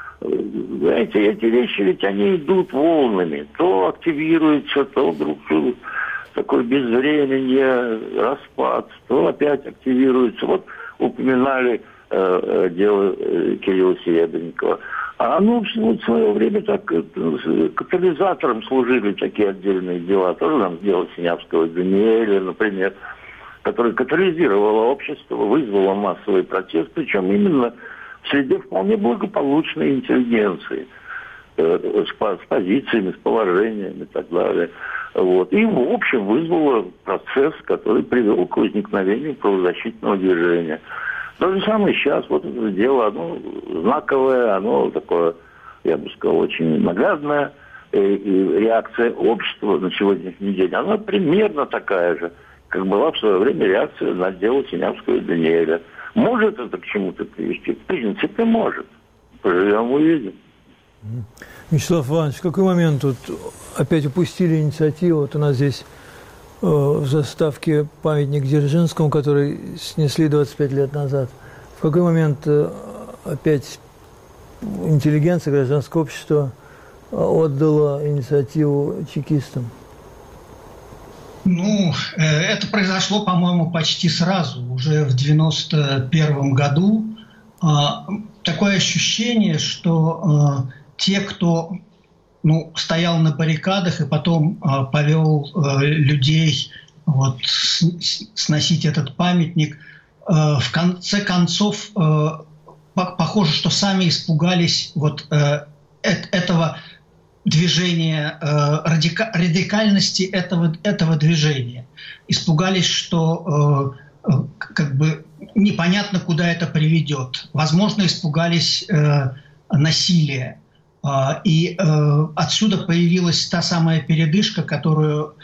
эти, эти вещи, ведь они идут волнами. То активируется, то вдруг такое безвременье, распад, то опять активируется. Вот упоминали дело Кирилла Серебренникова. А оно в свое время так катализатором служили такие отдельные дела. Тоже нам дело Синявского Даниэля, например, которое катализировало общество, вызвало массовый протест, причем именно в среде вполне благополучной интеллигенции, э, с, с позициями, с положениями и так далее. Вот. И, в общем, вызвало процесс, который привел к возникновению правозащитного движения. То же самое сейчас, вот это дело, оно знаковое, оно такое, я бы сказал, очень наглядное, и, и реакция общества на сегодняшний день, она примерно такая же, как была в свое время реакция на дело Синявского и Даниэля. Может это к чему-то привести? В принципе, может. Поживем, увидим. Вячеслав Иванович, в какой момент вот опять упустили инициативу? Вот у нас здесь в заставке памятник Дзержинскому, который снесли двадцать пять лет назад. В какой момент опять интеллигенция, гражданское общество отдало инициативу чекистам? Ну, это произошло, по-моему, почти сразу, уже в девяносто первом году. Такое ощущение, что те, кто ну, стоял на баррикадах и потом э, повел э, людей вот, с, сносить этот памятник, в конце концов, похоже, что сами испугались вот этого движения, радикальности этого, этого движения. Испугались, что как бы непонятно, куда это приведет. Возможно, испугались насилия. И отсюда появилась та самая передышка, которую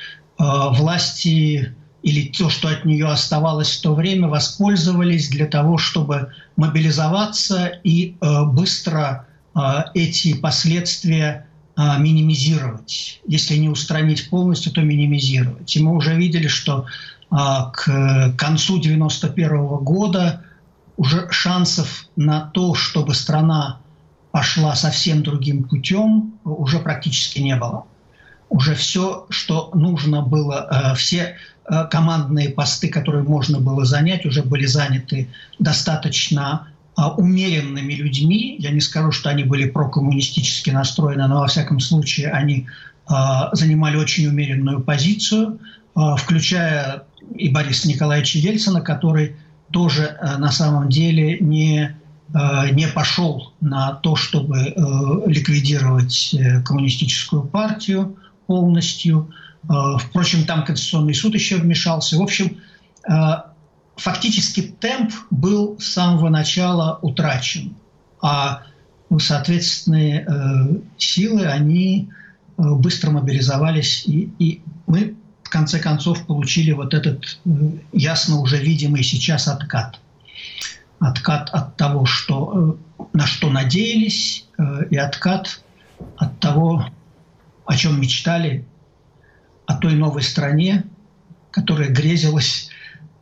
власти или то, что от нее оставалось в то время, воспользовались для того, чтобы мобилизоваться и э, быстро э, эти последствия э, минимизировать. Если не устранить полностью, то минимизировать. И мы уже видели, что э, к концу девяносто первого года уже шансов на то, чтобы страна пошла совсем другим путем, уже практически не было. Уже все, что нужно было, э, все командные посты, которые можно было занять, уже были заняты достаточно а, умеренными людьми. Я не скажу, что они были прокоммунистически настроены, но во всяком случае они а, занимали очень умеренную позицию, а, включая и Бориса Николаевича Ельцина, который тоже а, на самом деле не, а, не пошел на то, чтобы а, ликвидировать а, коммунистическую партию полностью. Впрочем, там Конституционный суд еще вмешался. В общем, фактически темп был с самого начала утрачен. А, соответственно, силы, они быстро мобилизовались. И, и мы, в конце концов, получили вот этот ясно уже видимый сейчас откат. Откат от того, что, на что надеялись, и откат от того, о чем мечтали, о той новой стране, которая грезилась э,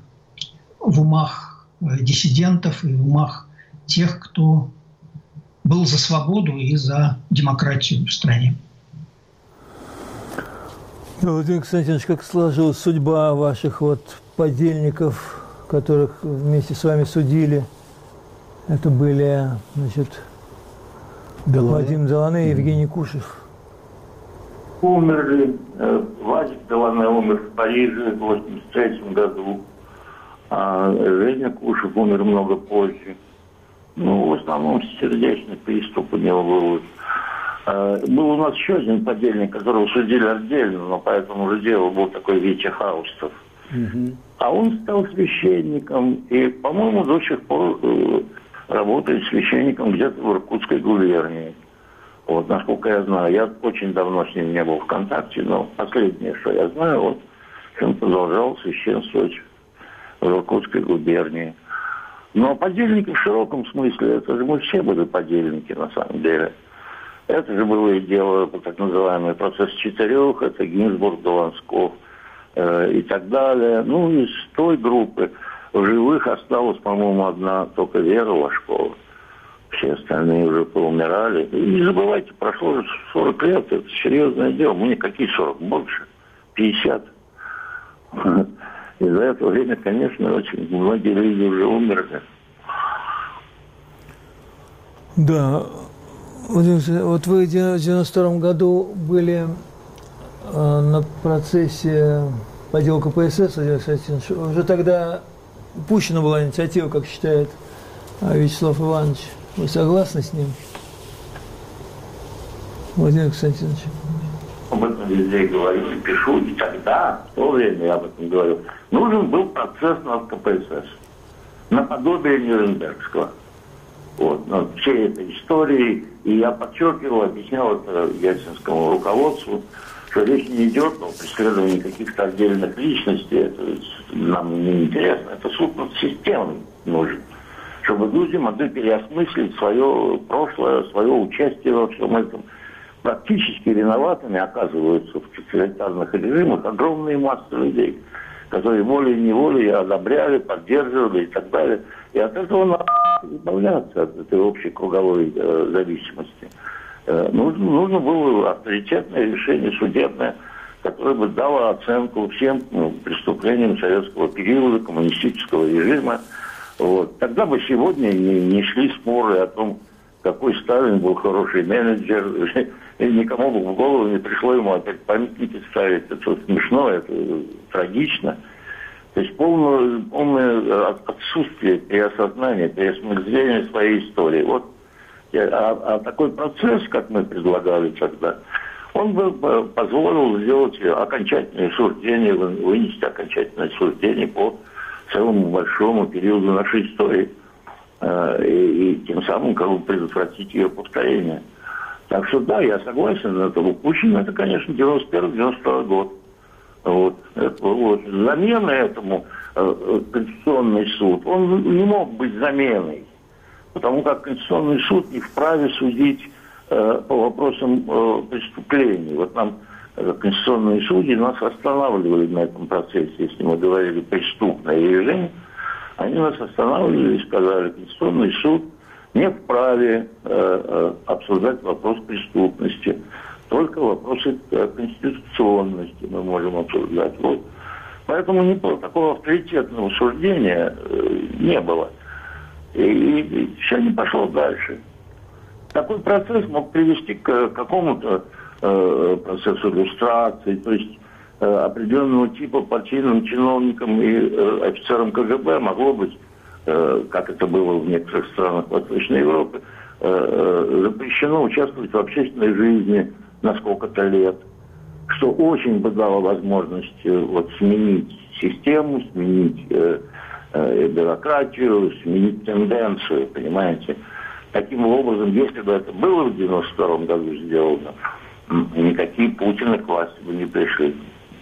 в умах диссидентов и в умах тех, кто был за свободу и за демократию в стране. Владимир Константинович, как сложилась судьба ваших вот подельников, которых вместе с вами судили? Это были, значит, Делане. Вадим Делане и Евгений Кушев. Умерли. Вадик Делане умер в Париже в восемьдесят третьем году. А Женя Кушев умер много позже. Ну, в основном сердечный приступ у него был. Был у нас еще один подельник, которого судили отдельно, но по этому же делу был такой Витя Хаустов. Угу. А он стал священником и, по-моему, до сих пор работает священником где-то в Иркутской губернии. Вот, насколько я знаю, я очень давно с ним не был в контакте, но последнее, что я знаю, вот, он продолжал священствовать в Иркутской губернии. Но подельники в широком смысле, это же мы все были подельники на самом деле. Это же было и дело, так называемый процесс четырех, это Гинзбург, Долансков э, и так далее. Ну, из той группы в живых осталась, по-моему, одна только Вера Ложкова. Все остальные уже поумирали. И не забывайте, прошло уже сорок лет, это серьезное дело. Мне какие сорок? Больше. пятьдесят. И за это время, конечно, очень многие люди уже умерли. Да. Вот вы в девяносто втором году были э, на процессе по делу ка пэ эс эс, Владимир Константинович. Уже тогда упущена была инициатива, как считает Вячеслав Иванович. Вы согласны с ним, Владимир Константинович? Об этом везде говорю и пишу. И тогда, в то время я об этом говорю, нужен был процесс над ка пэ эс эс. Наподобие Нюрнбергского. Вот, над всей этой историей. И я подчеркивал, объяснял это ельцинскому руководству, что речь не идет о преследовании каких-то отдельных личностей. Это нам не интересно. Это суд над системой нужен. Чтобы люди могли переосмыслить свое прошлое, свое участие во всем этом. Практически виноватыми оказываются в тоталитарных режимах огромные массы людей, которые волей-неволей одобряли, поддерживали и так далее. И от этого надо избавляться, от этой общей круговой э, зависимости. Э, нужно, нужно было авторитетное решение судебное, которое бы дало оценку всем ну, преступлениям советского периода, коммунистического режима. Вот. Тогда бы сегодня не, не шли споры о том, какой Сталин был хороший менеджер, и никому бы в голову не пришло ему опять памятники ставить. Это смешно, это трагично. То есть полное, полное отсутствие переосознания, переосмысления своей истории. Вот. А, а такой процесс, как мы предлагали тогда, он бы позволил сделать окончательное суждение, вынести окончательное суждение по целому большому периоду нашей истории. И, и тем самым как бы предотвратить ее повторение. Так что да, я согласен, это упущено, это, конечно, девяносто первый девяносто второй год. Вот. Это, вот. Замена этому э, Конституционный суд, он не мог быть заменой, потому как Конституционный суд не вправе судить э, по вопросам э, преступлений. Вот нам э, конституционные судьи нас останавливали на этом процессе, если мы говорили преступное явление. Они нас останавливали и сказали, Конституционный суд не вправе э, э, обсуждать вопрос преступности. Только вопросы э, конституционности мы можем обсуждать. Вот. Поэтому не было такого авторитетного суждения, э, не было. И, и, и все не пошло дальше. Такой процесс мог привести к какому-то э, процессу иллюстрации, то есть определенного типа партийным чиновникам и э, офицерам КГБ могло быть, э, как это было в некоторых странах Восточной Европы, э, запрещено участвовать в общественной жизни на сколько-то лет, что очень бы дало возможность э, вот, сменить систему, сменить э, э, бюрократию, сменить тенденцию, понимаете. Таким образом, если бы это было в девяносто втором году сделано, никакие Путины к власти бы не пришли.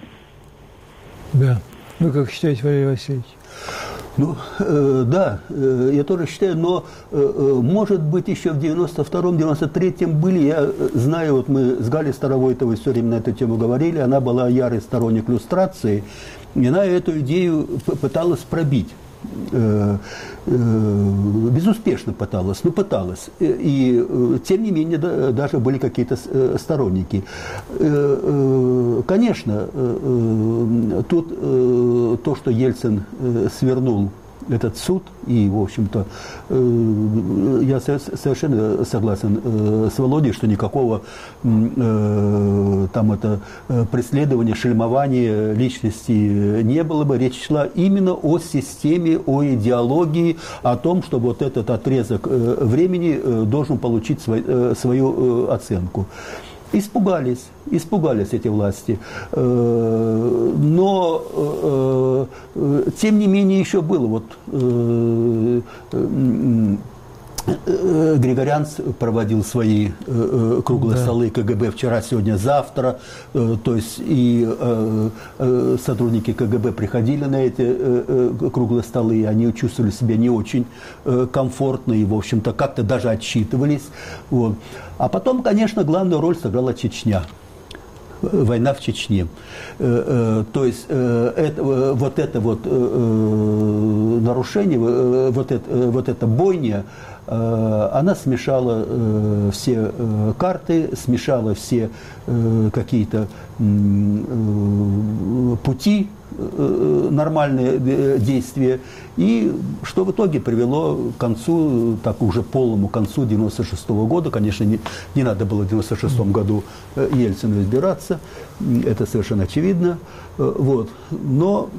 Да. Вы как считаете, Валерий Васильевич? Ну, э, да, э, я тоже считаю, но, э, может быть, еще в девяносто втором девяносто третьем были, я знаю, вот мы с Галей Старовойтовой все время на эту тему говорили, она была ярый сторонник люстрации, и она эту идею пыталась пробить. Э, э, безуспешно пыталась, но пыталась. И, э, тем не менее, да, даже были какие-то э, сторонники. Э, э, конечно, э, тут э, то, что Ельцин э, свернул этот суд, и, в общем-то, э, я совершенно согласен э, с Володей, что никакого э, там это э, преследования, шельмования личности не было бы. Речь шла именно о системе, о идеологии, о том, что вот этот отрезок э, времени э, должен получить свой, э, свою э, оценку. Испугались, испугались эти власти. Но, тем не менее, еще было. Вот Григорянц проводил свои круглые да. столы КГБ вчера, сегодня, завтра. То есть и сотрудники КГБ приходили на эти круглые столы, и они чувствовали себя не очень комфортно и, в общем-то, как-то даже отчитывались. Вот. А потом, конечно, главную роль сыграла Чечня. Война в Чечне. То есть это, вот это вот нарушение, вот это, вот эта бойня, она смешала все карты, смешала все какие-то пути, нормальные действия, и что в итоге привело к концу, так уже полному концу девяносто шестого года. Конечно, не, не надо было в девяносто шестом году Ельцину избираться, это совершенно очевидно, вот. Но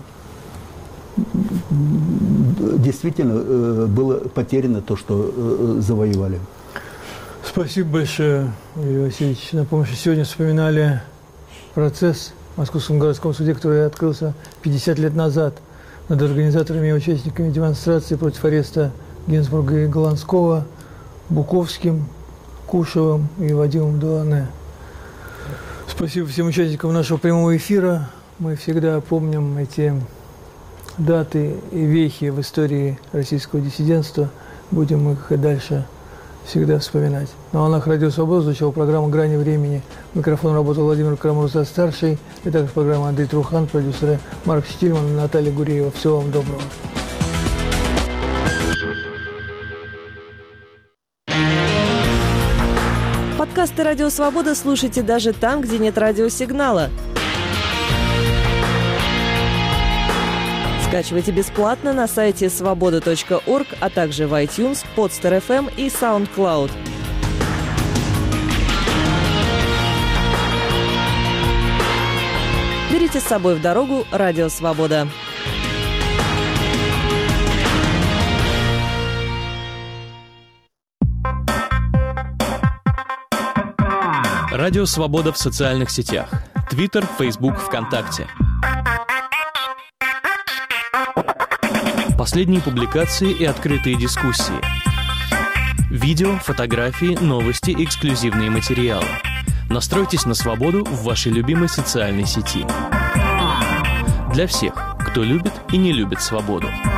действительно было потеряно то, что завоевали. Спасибо большое, Юрий Васильевич. Напомню, что сегодня вспоминали процесс в Московском городском суде, который открылся пятьдесят лет назад над организаторами и участниками демонстрации против ареста Гинзбурга и Голландского, Буковским, Кушевым и Вадимом Дуане. Спасибо всем участникам нашего прямого эфира. Мы всегда помним эти даты и вехи в истории российского диссидентства. Будем их и дальше всегда вспоминать. На волнах Радио Свобода звучала программа «Грани времени». Микрофон работал Владимир Карамурза-старший. И также программа Андрей Трухан, продюсеры Марк Штильман и Наталья Гуреева. Всего вам доброго. Подкасты «Радио Свобода» слушайте даже там, где нет радиосигнала. Скачивайте бесплатно на сайте свобода точка орг, а также в iTunes, Podster эф эм и SoundCloud. Берите с собой в дорогу «Радио Свобода». Радио «Свобода» в социальных сетях. Твиттер, Фейсбук, ВКонтакте. Последние публикации и открытые дискуссии. Видео, фотографии, новости, эксклюзивные материалы. Настройтесь на свободу в вашей любимой социальной сети. Для всех, кто любит и не любит свободу.